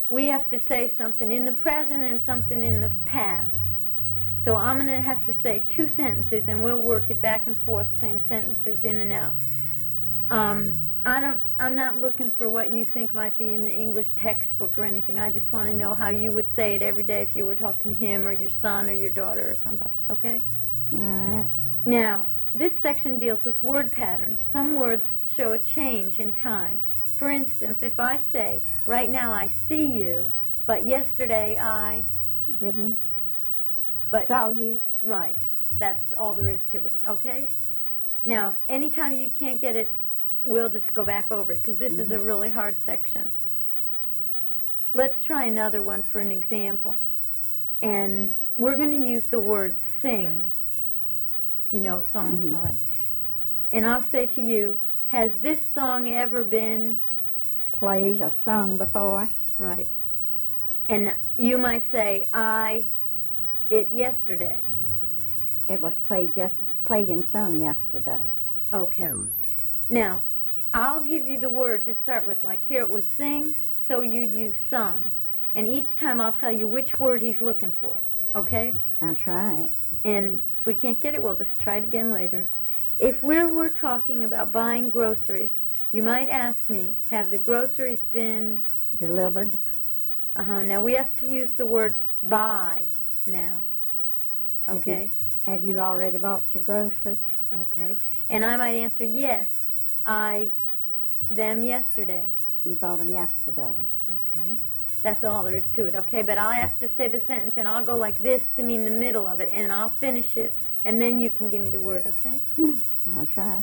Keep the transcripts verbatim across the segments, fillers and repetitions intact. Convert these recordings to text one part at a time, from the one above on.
we have to say something in the present and something in the past. So I'm going to have to say two sentences, and we'll work it back and forth, saying sentences in and out. Um, I don't, I'm not looking for what you think might be in the English textbook or anything. I just want to know how you would say it every day if you were talking to him or your son or your daughter or somebody, okay? All right. Now, this section deals with word patterns. Some words show a change in time. For instance, if I say, right now I see you, but yesterday I... Didn't But saw you. Right. That's all there is to it, okay? Now, anytime you can't get it, we'll just go back over it, because this Mm-hmm. is a really hard section. Let's try another one for an example. And we're going to use the word sing. You know, songs Mm-hmm. and all that. And I'll say to you, has this song ever been... Played or sung before. Right. And you might say, I... it yesterday. It was played just played and sung yesterday. Okay. Now, I'll give you the word to start with. Like here it was sing, so you'd use sung. And each time I'll tell you which word he's looking for. Okay? I'll try it. And if we can't get it, we'll just try it again later. If we were talking about buying groceries, you might ask me, have the groceries been... Delivered. Uh-huh. Now, we have to use the word buy now. Have you- Okay? Have you already bought your groceries? Okay. And I might answer, yes, I, them yesterday. You bought them yesterday. Okay. That's all there is to it, okay? But I'll have to say the sentence, and I'll go like this to mean the middle of it, and I'll finish it, and then you can give me the word, okay? I'll try.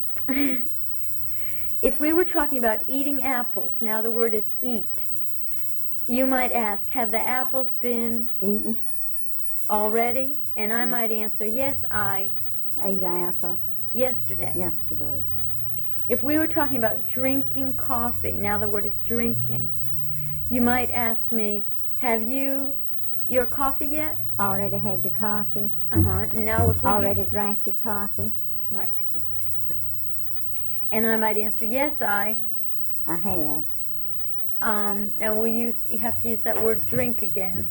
If we were talking about eating apples, now the word is eat, you might ask, have the apples been Eaten. already? And I Mm. might answer, yes, I, Ate apple yesterday. yesterday. If we were talking about drinking coffee, now the word is drinking, you might ask me, have you your coffee yet? Already had your coffee. Uh-huh. Now if we Already drank your coffee. Right. And I might answer, yes, I. I have. Um, now will you, you have to use that word drink again.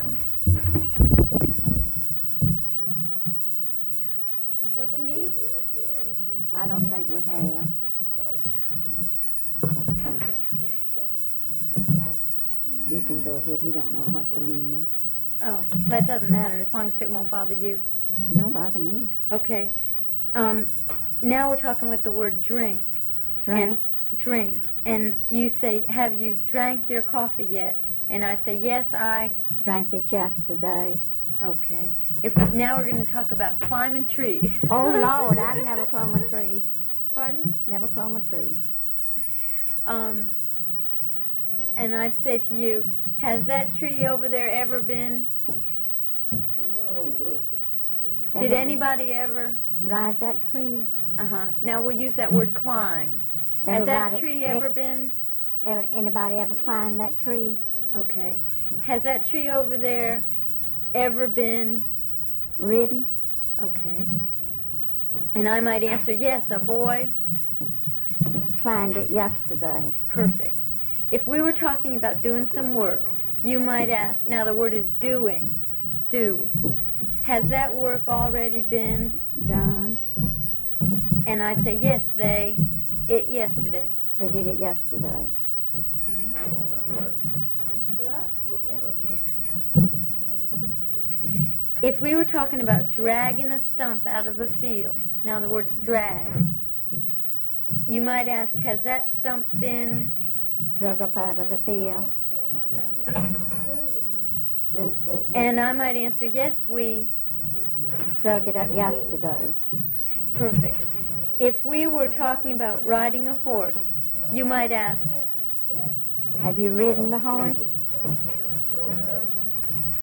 What you need? I don't think we have. You can go ahead. He don't know what you mean. Oh, that doesn't matter as long as it won't bother you. Don't bother me. Okay. Um, now we're talking with the word drink. Drink. And drink. And you say, have you drank your coffee yet? And I say, yes, I. Drank it yesterday. Okay. If now we're going to talk about climbing trees. Oh, Lord, I've never climbed a tree. Pardon? Never climbed a tree. Um, and I'd say to you, has that tree over there ever been? Did Ever anybody ever? ride that tree? Uh-huh. Now we'll use that word climb. Has that Everybody- tree e- ever been? ever- Anybody ever climbed that tree? Okay. Has that tree over there ever been? Ridden? Okay. And I might answer, yes, a boy. Climbed it yesterday. Perfect. If we were talking about doing some work, you might ask, now the word is doing, do. Has that work already been Done. And I'd say, yes, they, it yesterday. They did it yesterday. Okay. If we were talking about dragging a stump out of a field, now the word is drag, you might ask, has that stump been? Drug up out of the field. And I might answer, yes, we. Drug it up yesterday. Perfect. If we were talking about riding a horse, you might ask, Have you ridden the horse?